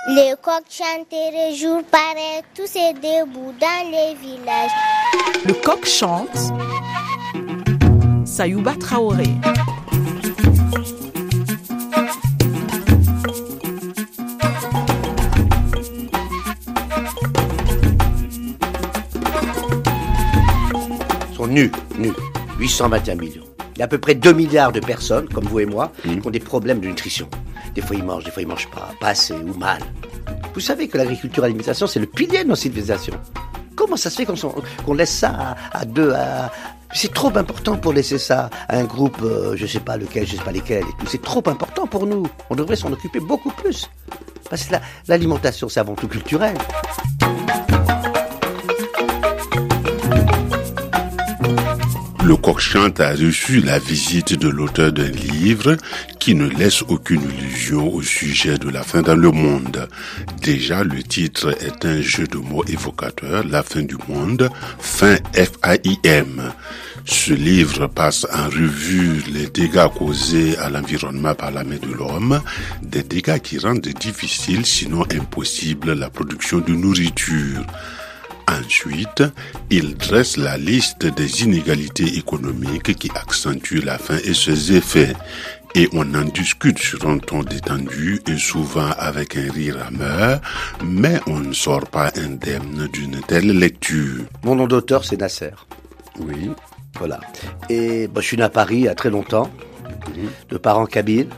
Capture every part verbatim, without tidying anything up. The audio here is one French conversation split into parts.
Les coqs chantent jour paraît, tous est debout dans les villages. Le coq chante. Sayouba Traoré. Ils sont nus, nus. huit cent vingt et un millions. Il y a à peu près deux milliards de personnes, comme vous et moi, mmh. qui ont des problèmes de nutrition. Des fois ils mangent, des fois ils mangent pas, pas assez ou mal. Vous savez que l'agriculture et l'alimentation, c'est le pilier de nos civilisations. Comment ça se fait qu'on, qu'on laisse ça à, à deux à... C'est trop important pour laisser ça à un groupe, euh, je sais pas lequel, je sais pas lesquels et tout. C'est trop important pour nous. On devrait s'en occuper beaucoup plus. Parce que la, l'alimentation, c'est avant tout culturel. Le coq chante a reçu la visite de l'auteur d'un livre qui ne laisse aucune illusion au sujet de la faim dans le monde. Déjà, le titre est un jeu de mots évocateur, la fin du monde, fin F A I M. Ce livre passe en revue les dégâts causés à l'environnement par la main de l'homme, des dégâts qui rendent difficile, sinon impossible, la production de nourriture. Ensuite, il dresse la liste des inégalités économiques qui accentuent la faim et ses effets. Et on en discute sur un ton détendu et souvent avec un rire amer, mais on ne sort pas indemne d'une telle lecture. Mon nom d'auteur, c'est Nasser. Oui. Voilà. Et bah, je suis né à Paris il y a très longtemps, mmh. de parents kabyles.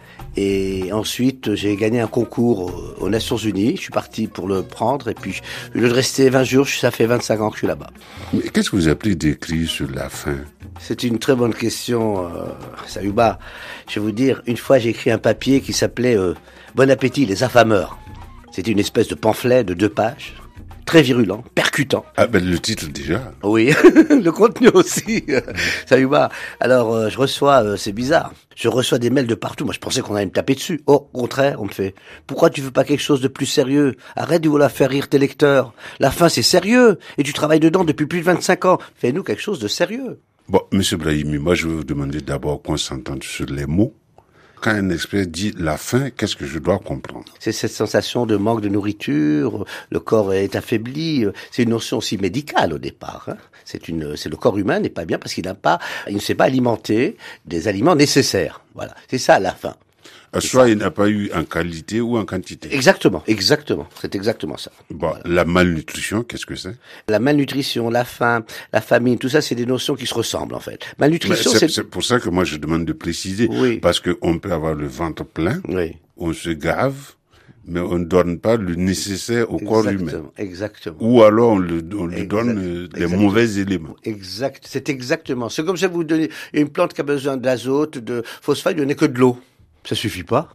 Et ensuite, j'ai gagné un concours aux Nations Unies. Je suis parti pour le prendre. Et puis, au lieu de rester vingt jours, ça fait vingt-cinq ans que je suis là-bas. Mais qu'est-ce que vous appelez d'écrit sur la faim ? C'est une très bonne question, euh, Sayouba. Je vais vous dire, une fois, j'ai écrit un papier qui s'appelait euh, « Bon appétit, les affameurs ». C'était une espèce de pamphlet de deux pages. Très virulent, percutant. Ah ben le titre déjà. Oui, le contenu aussi. Sayouba. Alors euh, je reçois, euh, c'est bizarre, je reçois des mails de partout. Moi je pensais qu'on allait me taper dessus. Oh, au contraire, on me fait. Pourquoi tu veux pas quelque chose de plus sérieux ? Arrête de vouloir faire rire tes lecteurs. La faim c'est sérieux et tu travailles dedans depuis plus de vingt-cinq ans. Fais-nous quelque chose de sérieux. Bon, Monsieur Brahimi, moi je vais vous demander d'abord qu'on s'entende sur les mots. Quand un expert dit la faim, qu'est-ce que je dois comprendre ? C'est cette sensation de manque de nourriture, le corps est affaibli. C'est une notion aussi médicale au départ. Hein. C'est une, c'est le corps humain n'est pas bien parce qu'il n'a pas, il ne s'est pas alimenté des aliments nécessaires. Voilà, c'est ça la faim. Soit il n'a pas eu en qualité ou en quantité. Exactement, exactement. C'est exactement ça. Bon, voilà. La malnutrition, qu'est-ce que c'est ? La malnutrition, la faim, la famine, tout ça, c'est des notions qui se ressemblent en fait. Malnutrition, c'est, c'est... c'est pour ça que moi je demande de préciser, oui. Parce que on peut avoir le ventre plein, oui. On se gave, mais on ne donne pas le nécessaire au exactement, corps humain. Exactement. Ou alors on, le, on lui exact, donne euh, des exactement. mauvais éléments. Exact. C'est exactement. C'est comme si vous donnez une plante qui a besoin d'azote, de phosphate, il n'y en a que de l'eau. Ça suffit pas.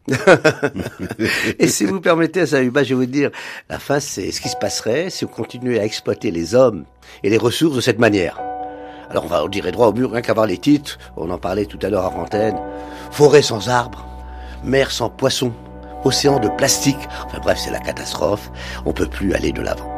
Et si vous permettez, Sayouba, je vais vous dire, la fin, c'est ce qui se passerait si on continuait à exploiter les hommes et les ressources de cette manière. Alors on va, on dirait droit au mur, rien qu'à voir les titres. On en parlait tout à l'heure à antenne. Forêt sans arbres, mer sans poissons, océan de plastique. Enfin bref, c'est la catastrophe. On peut plus aller de l'avant.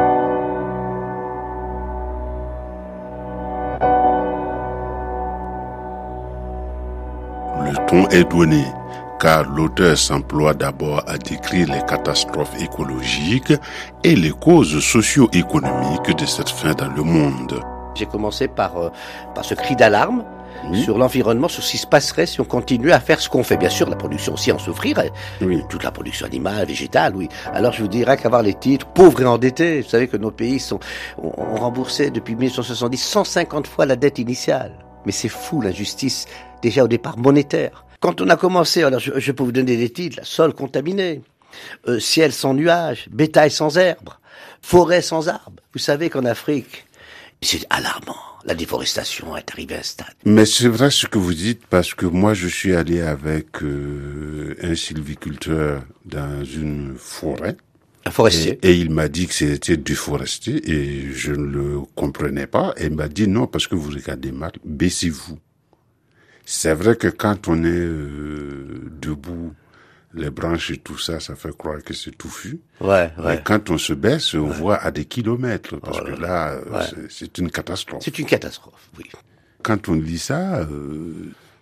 Le ton est donné, car l'auteur s'emploie d'abord à décrire les catastrophes écologiques et les causes socio-économiques de cette faim dans le monde. J'ai commencé par, euh, par ce cri d'alarme oui. sur l'environnement, sur ce qui se passerait si on continuait à faire ce qu'on fait. Bien sûr, la production aussi en souffrirait. Oui. Toute la production animale, végétale, oui. Alors je vous dirais qu'avoir les titres, pauvres et endettés, vous savez que nos pays sont, ont, ont remboursé depuis dix-neuf cent soixante-dix cent cinquante fois la dette initiale. Mais c'est fou l'injustice, déjà au départ monétaire. Quand on a commencé, alors je, je peux vous donner des titres, sol contaminé, euh, ciel sans nuages, bétail sans herbe, forêt sans arbres. Vous savez qu'en Afrique, c'est alarmant. La déforestation est arrivée à un stade. Mais c'est vrai ce que vous dites, parce que moi je suis allé avec euh, un sylviculteur dans une forêt. Un forestier. Et, et il m'a dit que c'était du forestier et je ne le comprenais pas. Et il m'a dit non, parce que vous regardez mal, baissez-vous. C'est vrai que quand on est euh, debout, les branches et tout ça, ça fait croire que c'est touffu. Ouais, ouais. Mais quand on se baisse, on ouais. voit à des kilomètres, parce oh là que là, ouais. c'est, c'est une catastrophe. C'est une catastrophe, oui. Quand on lit ça, euh,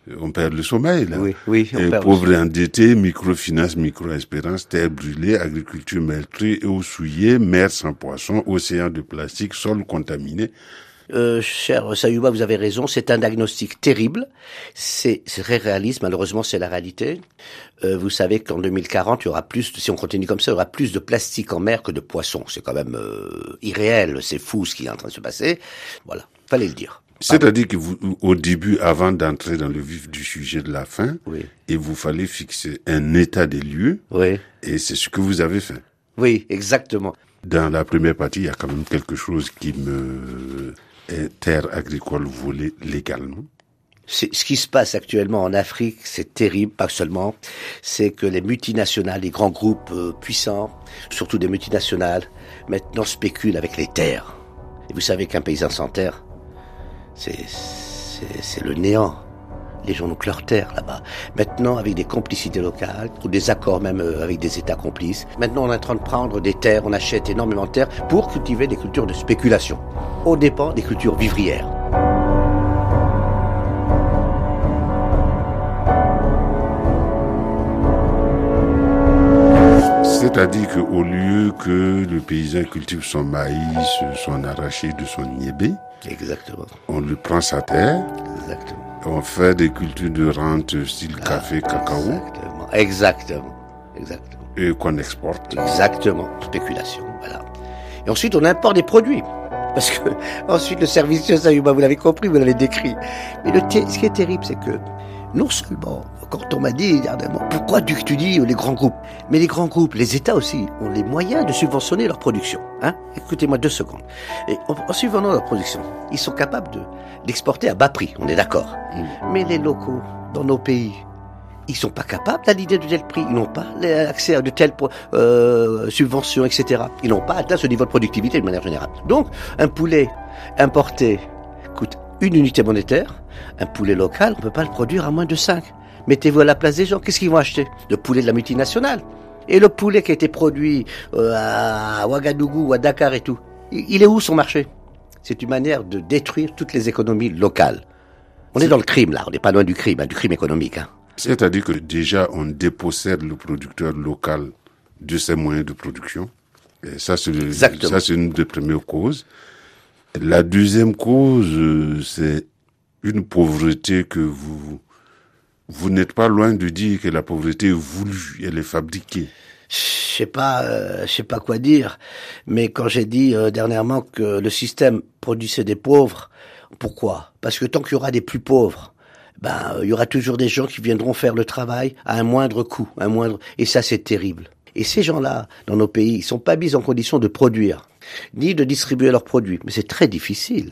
On perd le sommeil, là. Oui, oui. Et pauvres et endettés, microfinance, micro-espérance, terre brûlée, agriculture meurtrie, eau souillée, mer sans poisson, océan de plastique, sol contaminé. Euh, cher Sayouba, vous avez raison, c'est un diagnostic terrible, c'est, c'est très réaliste, malheureusement c'est la réalité. Euh, vous savez qu'en deux mille quarante, il y aura plus, si on continue comme ça, il y aura plus de plastique en mer que de poissons. C'est quand même euh, irréel, c'est fou ce qui est en train de se passer. Voilà, fallait le dire. C'est-à-dire que vous, au début, avant d'entrer dans le vif du sujet de la faim, oui. il vous fallait fixer un état des lieux, oui. Et c'est ce que vous avez fait. Oui, exactement. Dans la première partie, il y a quand même quelque chose qui me... terre agricole volée légalement. C'est, ce qui se passe actuellement en Afrique, c'est terrible, pas seulement. C'est que les multinationales, les grands groupes euh, puissants, surtout des multinationales, maintenant spéculent avec les terres. Et vous savez qu'un paysan sans terre, c'est, c'est, c'est le néant. Les gens n'ont que leurs terres là-bas. Maintenant, avec des complicités locales, ou des accords même euh, avec des États complices, maintenant on est en train de prendre des terres, on achète énormément de terres pour cultiver des cultures de spéculation, aux dépens des cultures vivrières. C'est-à-dire qu'au lieu que le paysan cultive son maïs, son arachide, son niébé, exactement, on lui prend sa terre, exactement. On fait des cultures de rente style ah, café, cacao. Exactement, exactement, exactement. Et qu'on exporte. Exactement, spéculation, voilà. Et ensuite, on importe des produits. Parce que, ensuite, le service de Sayouba, vous l'avez compris, vous l'avez décrit. Mais le t- ce qui est terrible, c'est que, non seulement, quand on m'a dit, dernièrement, pourquoi tu, tu dis les grands groupes? Mais les grands groupes, les États aussi, ont les moyens de subventionner leur production. Hein? Écoutez-moi deux secondes. Et en, en subventionnant leur production, ils sont capables de, d'exporter à bas prix, on est d'accord. Mmh. Mais les locaux, dans nos pays, ils sont pas capables d'aligner de tels prix. Ils n'ont pas accès à de telles euh, subventions, et cetera. Ils n'ont pas atteint ce niveau de productivité de manière générale. Donc, un poulet importé coûte une unité monétaire. Un poulet local, on peut pas le produire à moins de cinq. Mettez-vous à la place des gens. Qu'est-ce qu'ils vont acheter? Le poulet de la multinationale. Et le poulet qui a été produit euh, à Ouagadougou ou à Dakar et tout, il est où son marché? C'est une manière de détruire toutes les économies locales. On est dans le crime, là. On n'est pas loin du crime, hein, du crime économique. Hein. C'est-à-dire que déjà, on dépossède le producteur local de ses moyens de production. Et ça, c'est, le, ça, c'est une des premières causes. La deuxième cause, euh, c'est une pauvreté que vous... Vous n'êtes pas loin de dire que la pauvreté est voulue, elle est fabriquée. Je sais pas, euh, je sais pas quoi dire, mais quand j'ai dit euh, dernièrement que le système produisait des pauvres, pourquoi? Parce que tant qu'il y aura des plus pauvres, ben il y aura toujours des gens qui viendront faire le travail à un moindre coût, un moindre, et ça c'est terrible. Et ces gens-là, dans nos pays, ils sont pas mis en condition de produire, ni de distribuer leurs produits, mais c'est très difficile.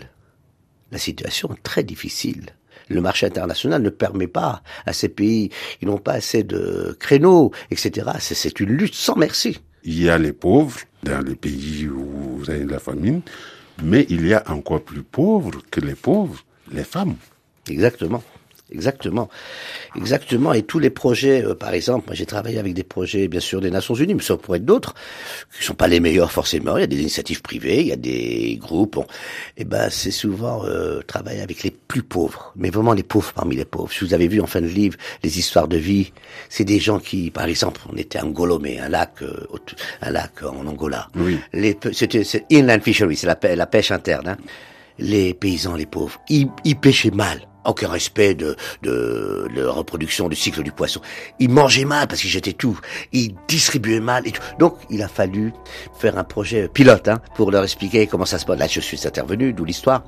La situation est très difficile. Le marché international ne permet pas à ces pays, ils n'ont pas assez de créneaux, et cetera. C'est, c'est une lutte sans merci. Il y a les pauvres dans les pays où vous avez la famine, mais il y a encore plus pauvres que les pauvres, les femmes. Exactement. Exactement, exactement. Et tous les projets, euh, par exemple, moi j'ai travaillé avec des projets, bien sûr, des Nations Unies, mais ça pourrait être d'autres, qui sont pas les meilleurs forcément. Il y a des initiatives privées, il y a des groupes. On... Et ben, c'est souvent euh, travailler avec les plus pauvres, mais vraiment les pauvres parmi les pauvres. Si vous avez vu en fin de livre les histoires de vie, c'est des gens qui, par exemple, on était à Ngolomé, un lac, euh, un lac en Angola. Oui. Les, c'était c'est inland fishery, c'est la, la pêche interne. Hein. Les paysans, les pauvres, ils, ils pêchaient mal. Aucun respect de, de, de la reproduction du cycle du poisson. Ils mangeaient mal parce qu'ils jetaient tout. Ils distribuaient mal et tout. Donc, il a fallu faire un projet pilote, hein, pour leur expliquer comment ça se passe. Là, je suis intervenu, d'où l'histoire.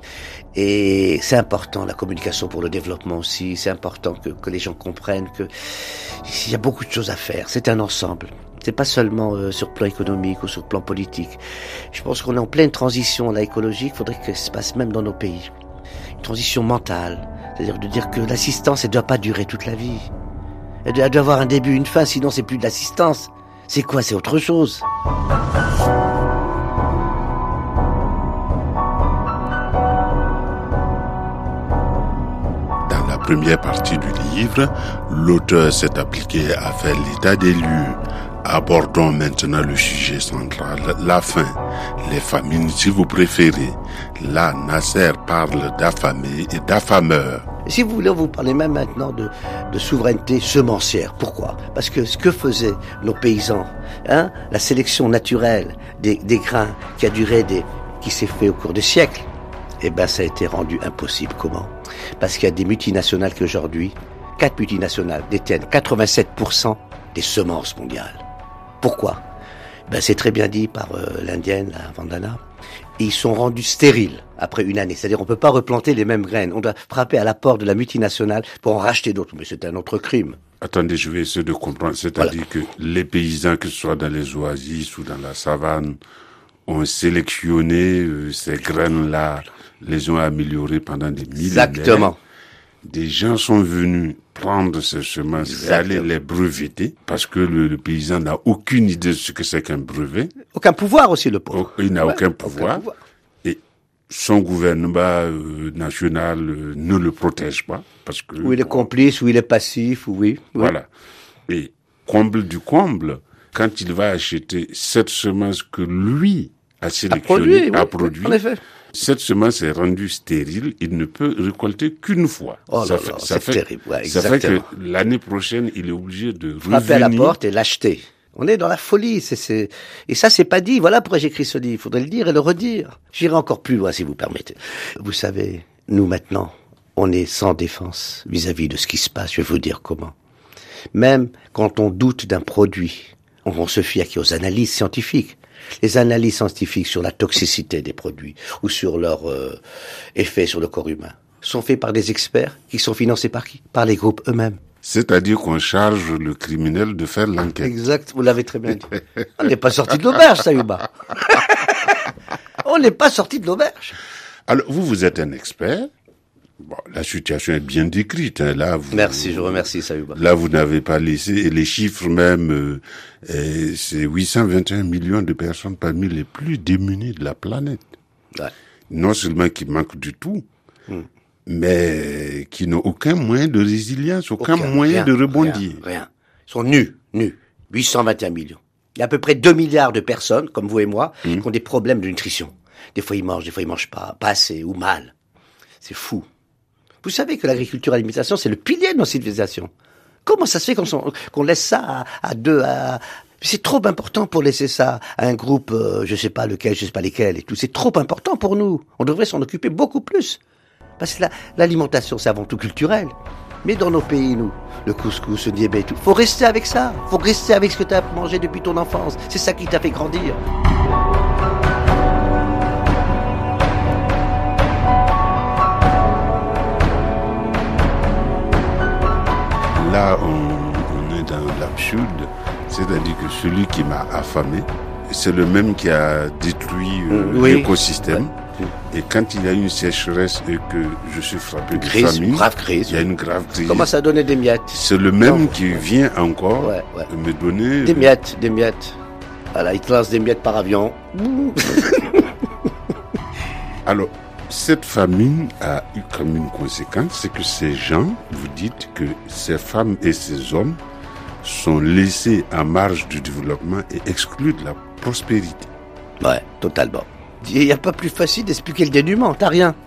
Et c'est important, la communication pour le développement aussi. C'est important que, que les gens comprennent que il y a beaucoup de choses à faire. C'est un ensemble. C'est pas seulement euh, sur le plan économique ou sur le plan politique. Je pense qu'on est en pleine transition, là, écologique. Il faudrait que ça se passe même dans nos pays. Une transition mentale. C'est-à-dire de dire que l'assistance, elle ne doit pas durer toute la vie. Elle doit, elle doit avoir un début, une fin, sinon c'est plus de l'assistance. C'est quoi? C'est autre chose. Dans la première partie du livre, l'auteur s'est appliqué à faire l'état des lieux. Abordons maintenant le sujet central, la faim, les famines si vous préférez. Là, Nasser parle d'affamés et d'affameurs. Si vous voulez, vous parlez même maintenant de, de souveraineté semencière. Pourquoi ? Parce que ce que faisaient nos paysans, hein, la sélection naturelle des, des grains qui a duré des, qui s'est fait au cours des siècles, eh ben, ça a été rendu impossible. Comment ? Parce qu'il y a des multinationales qui aujourd'hui, quatre multinationales détiennent quatre-vingt-sept pour cent des semences mondiales. Pourquoi ? Ben, c'est très bien dit par euh, l'indienne, la Vandana. Et ils sont rendus stériles après une année. C'est-à-dire, on peut pas replanter les mêmes graines. On doit frapper à la porte de la multinationale pour en racheter d'autres. Mais c'est un autre crime. Attendez, je vais essayer de comprendre. C'est-à-dire voilà. que les paysans, que ce soit dans les oasis ou dans la savane, ont sélectionné euh, ces graines-là, les ont améliorées pendant des millénaires. Exactement. Des gens sont venus prendre ces semences Exactement. et aller les breveter, parce que le, le paysan n'a aucune idée de ce que c'est qu'un brevet. Aucun pouvoir aussi, le pauvre. Il n'a ouais, aucun, pouvoir. aucun pouvoir. Et son gouvernement euh, national euh, ne le protège pas, parce que... Ou il est complice, ou il est passif, ou oui. oui. Voilà. Et comble du comble, quand il va acheter cette semence que lui a sélectionnée, a produit, oui, en effet. Cette semence est rendue stérile, il ne peut récolter qu'une fois. Oh ça là fait, là, ça c'est fait, terrible. Ouais, ça fait que l'année prochaine, il est obligé de frapper revenir. à la porte et l'acheter. On est dans la folie. C'est, c'est... Et ça, c'est pas dit. Voilà pourquoi j'écris ce livre. Il faudrait le dire et le redire. J'irai encore plus loin, si vous permettez. Vous savez, nous maintenant, on est sans défense vis-à-vis de ce qui se passe. Je vais vous dire comment. Même quand on doute d'un produit, on se fie à qui ? Aux analyses scientifiques. Les analyses scientifiques sur la toxicité des produits ou sur leur euh, effet sur le corps humain sont faites par des experts qui sont financés par qui ? Par les groupes eux-mêmes. C'est-à-dire qu'on charge le criminel de faire l'enquête. Exact, vous l'avez très bien dit. On n'est pas sorti de l'auberge, Sayouba. On n'est pas sorti de l'auberge. Alors, vous, vous êtes un expert. Bon, la situation est bien décrite. Hein. Là, vous, Merci, je remercie Sayouba. Là, vous n'avez pas laissé, et les chiffres même, euh, euh, c'est huit cent vingt et un millions de personnes parmi les plus démunies de la planète. Ouais. Non seulement qui manquent du tout, hmm. mais qui n'ont aucun moyen de résilience, aucun, aucun rien, moyen de rebondir. Rien, rien. Ils sont nus, nus. huit cent vingt et un millions. Il y a à peu près deux milliards de personnes, comme vous et moi, hmm. qui ont des problèmes de nutrition. Des fois, ils mangent, des fois, ils mangent pas, pas assez ou mal. C'est fou. Vous savez que l'agriculture et l'alimentation, c'est le pilier de nos civilisations. Comment ça se fait qu'on, sont, qu'on laisse ça à, à deux, à... C'est trop important pour laisser ça à un groupe, euh, je sais pas lequel, je sais pas lesquels et tout. C'est trop important pour nous. On devrait s'en occuper beaucoup plus. Parce que la, l'alimentation, c'est avant tout culturel. Mais dans nos pays, nous, le couscous, le diabète et tout, faut rester avec ça. Faut rester avec ce que tu as mangé depuis ton enfance. C'est ça qui t'a fait grandir. Là, on, on est dans l'absurde, c'est-à-dire que celui qui m'a affamé, c'est le même qui a détruit euh, oui. l'écosystème. Oui. Et quand il y a une sécheresse et que je suis frappé de crise, famine, grave crise, il y a une grave crise. Comment ça donner des miettes ? C'est le même non, qui vient encore ouais, ouais. me donner... Des euh... miettes, des miettes. Voilà, il te lance des miettes par avion. Alors, cette famine a eu comme une conséquence, c'est que ces gens, vous dites que ces femmes et ces hommes sont laissés à marge du développement et exclus de la prospérité. Ouais, totalement. Il n'y a pas plus facile d'expliquer le dénuement, t'as rien.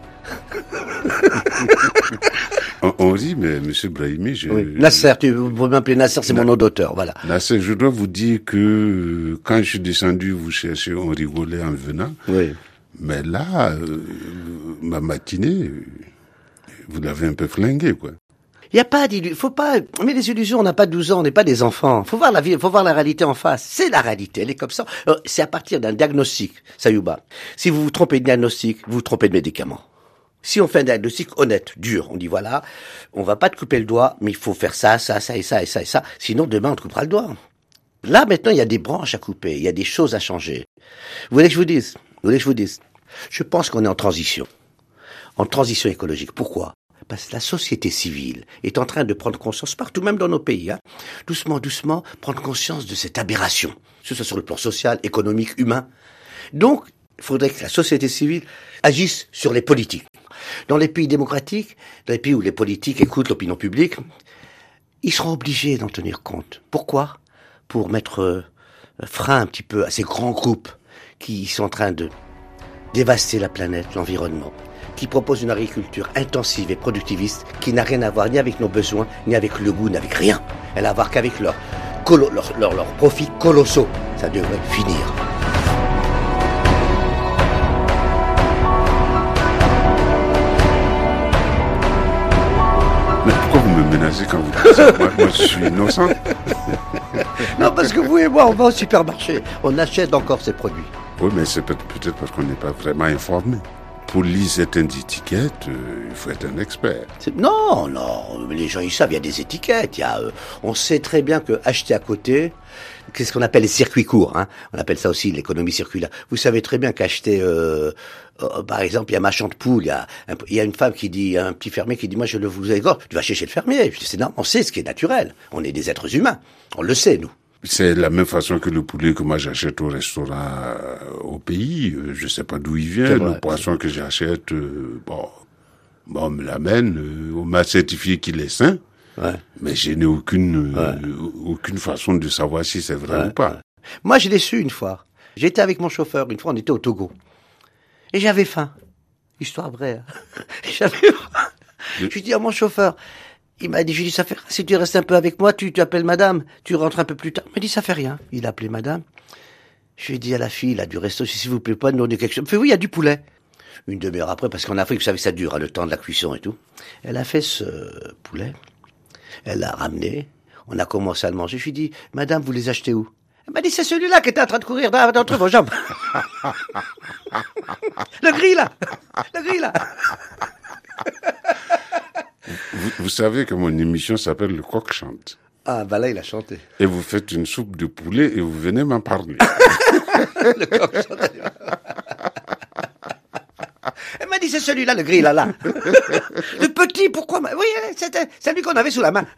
on, on dit, mais M. Brahimi, je... Oui. Nasser, tu peux m'appeler Nasser, c'est Na... mon nom d'auteur, voilà. Nasser, je dois vous dire que quand je suis descendu vous chercher, on rigolait en venant. Oui. Mais là, euh, ma matinée, vous l'avez un peu flinguée, quoi. Il n'y a pas d'illusion, faut pas, mais les illusions, on n'a pas douze ans, on n'est pas des enfants. Faut voir la vie, faut voir la réalité en face. C'est la réalité, elle est comme ça. Alors, c'est à partir d'un diagnostic, Sayouba. Si vous vous trompez de diagnostic, vous vous trompez de médicament. Si on fait un diagnostic honnête, dur, on dit voilà, on va pas te couper le doigt, mais il faut faire ça, ça, ça et ça et ça et ça, sinon demain on te coupera le doigt. Là, maintenant, il y a des branches à couper, il y a des choses à changer. Vous voulez que je vous dise? Vous voulez que je vous dise? Je pense qu'on est en transition. En transition écologique. Pourquoi? Parce que la société civile est en train de prendre conscience, partout, même dans nos pays, hein, doucement, doucement, prendre conscience de cette aberration, que ce soit sur le plan social, économique, humain. Donc, il faudrait que la société civile agisse sur les politiques. Dans les pays démocratiques, dans les pays où les politiques écoutent l'opinion publique, ils seront obligés d'en tenir compte. Pourquoi? Pour mettre euh, frein un petit peu à ces grands groupes qui sont en train de dévaster la planète, l'environnement. qui propose une agriculture intensive et productiviste qui n'a rien à voir ni avec nos besoins, ni avec le goût, ni avec rien. Elle a à voir qu'avec leurs leur, leur, leur profits colossaux. Ça devrait finir. Mais pourquoi vous me menacez quand vous dites ça? moi, moi, je suis innocent. Non, parce que vous et moi, on va au supermarché. On achète encore ces produits. Oui, mais c'est peut-être parce qu'on n'est pas vraiment informé. Pour lire certaines étiquettes, euh, il faut être un expert. C'est... Non, non, les gens ils savent, il y a des étiquettes. Il y a, euh, on sait très bien que acheter à côté, qu'est-ce qu'on appelle les circuits courts, hein. On appelle ça aussi l'économie circulaire. Vous savez très bien qu'acheter, euh, euh, par exemple, il y a machin de poule, il y a, un, il y a une femme qui dit, un petit fermier qui dit, moi je le vous égorge, tu vas chez, chez le fermier. Je dis, c'est normal, on sait ce qui est naturel. On est des êtres humains, on le sait nous. C'est la même façon que le poulet que moi j'achète au restaurant euh, au pays. Euh, je sais pas d'où il vient. Vrai, le poisson que j'achète, euh, bon, bon, on me l'amène. Euh, on m'a certifié qu'il est sain. Ouais. Mais je n'ai aucune, ouais. euh, aucune façon de savoir si c'est vrai ouais. ou pas. Moi, je l'ai su une fois. J'étais avec mon chauffeur. Une fois, on était au Togo. Et j'avais faim. Histoire vraie. Hein. J'avais faim. Je lui dis à mon chauffeur, il m'a dit, je lui dis, ça fait rien. Si tu restes un peu avec moi, tu, tu appelles madame, tu rentres un peu plus tard. Il m'a dit, ça fait rien. Il a appelé madame. Je lui ai dit à la fille, là, du resto, s'il vous plaît pas, nous, on quelque chose. Il me fait, oui, il y a du poulet. Une demi-heure après, parce qu'en Afrique, vous savez, ça dure, hein, le temps de la cuisson et tout. Elle a fait ce poulet. Elle l'a ramené. On a commencé à le manger. Je lui ai dit, madame, vous les achetez où? Elle m'a dit, c'est celui-là qui était en train de courir d'entre vos jambes. Le gris, là. Le gris, là. Vous, vous savez que mon émission s'appelle Le Coq Chante. Ah, bah là, il a chanté. Et vous faites une soupe de poulet et vous venez m'en parler. Le coq chante. Elle m'a dit, c'est celui-là, le gris, là, là. Le petit, pourquoi? Oui, c'était, c'est lui qu'on avait sous la main.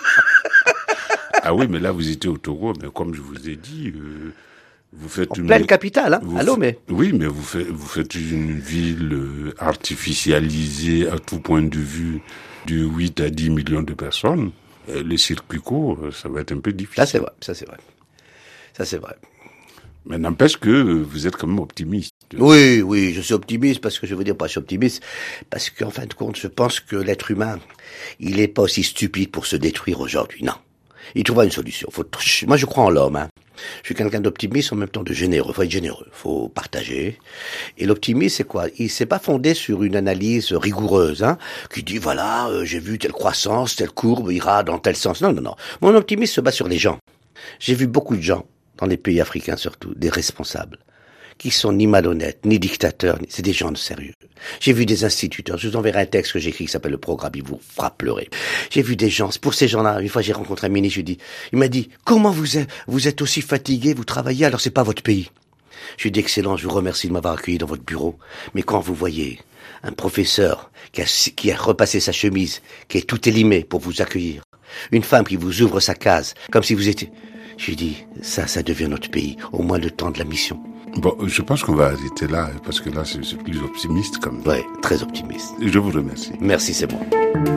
Ah oui, mais là, vous étiez au Togo, mais comme je vous ai dit, euh, vous faites en une... pleine capitale, hein, à Lomé. Oui, mais vous faites, vous faites une ville euh, artificialisée à tout point de vue de huit à dix millions de personnes. Euh, les circuits courts, ça va être un peu difficile. Ça, c'est vrai, ça, c'est vrai. Ça, c'est vrai. Mais n'empêche que vous êtes quand même optimiste. Oui, oui, je suis optimiste parce que je veux dire pas je suis optimiste parce qu'en fin de compte, je pense que l'être humain, il est pas aussi stupide pour se détruire aujourd'hui. Non. Il trouvera une solution. Faut, moi, je crois en l'homme, hein. Je suis quelqu'un d'optimiste en même temps de généreux. Faut être généreux. Faut partager. Et l'optimisme, c'est quoi? Il s'est pas fondé sur une analyse rigoureuse, hein, qui dit, voilà, euh, j'ai vu telle croissance, telle courbe ira dans tel sens. Non, non, non. Mon optimisme se base sur les gens. J'ai vu beaucoup de gens, dans les pays africains surtout, des responsables, qui sont ni malhonnêtes, ni dictateurs, ni... c'est des gens de sérieux. J'ai vu des instituteurs, je vous enverrai un texte que j'ai écrit qui s'appelle Le Programme, il vous fera pleurer. J'ai vu des gens, pour ces gens-là, une fois j'ai rencontré un ministre, je lui ai dit, il m'a dit, comment vous êtes, vous êtes aussi fatigué, vous travaillez, alors c'est pas votre pays. Je lui ai dit, excellent, je vous remercie de m'avoir accueilli dans votre bureau, mais quand vous voyez un professeur qui a, qui a repassé sa chemise, qui est tout élimé pour vous accueillir, une femme qui vous ouvre sa case, comme si vous étiez... Je lui ai dit, ça, ça devient notre pays, au moins le temps de la mission. Bon, je pense qu'on va arrêter là, parce que là, c'est, c'est plus optimiste comme ça. Oui, très optimiste. Je vous remercie. Merci, c'est bon.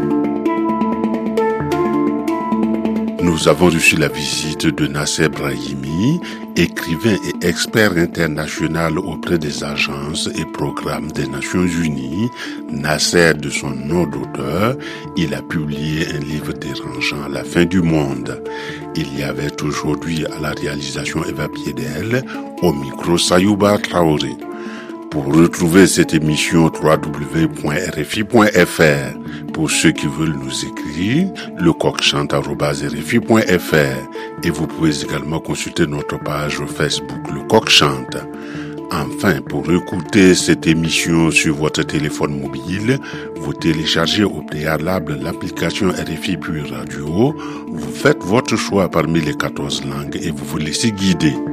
Nous avons reçu la visite de Nasser Brahimi, écrivain et expert international auprès des agences et programmes des Nations Unies. Nasser, de son nom d'auteur, il a publié un livre dérangeant, La fin du monde. Il y avait aujourd'hui à la réalisation Eva Piedel, au micro Sayouba Traoré. Pour retrouver cette émission, w w w point r f i point f r. Pour ceux qui veulent nous écrire, le coq chante arobase r f i point f r. Et vous pouvez également consulter notre page Facebook, le coq chante. Enfin, pour écouter cette émission sur votre téléphone mobile, vous téléchargez au préalable l'application R F I Pure Radio, vous faites votre choix parmi les quatorze langues et vous vous laissez guider.